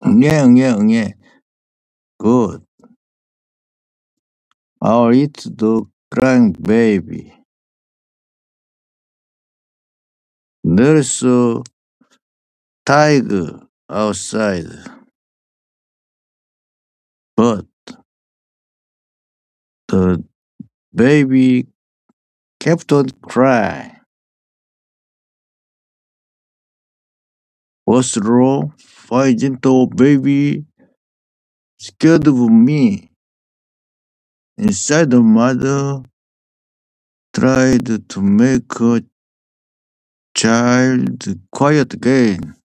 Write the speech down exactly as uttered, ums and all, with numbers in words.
응애, 응애, 응애. Good. I'll eat the crying baby. There's a tiger outside, but the baby kept on crying. What's wrong? Why isn't the baby scared of me? Inside, the mother tried to make her child quiet again.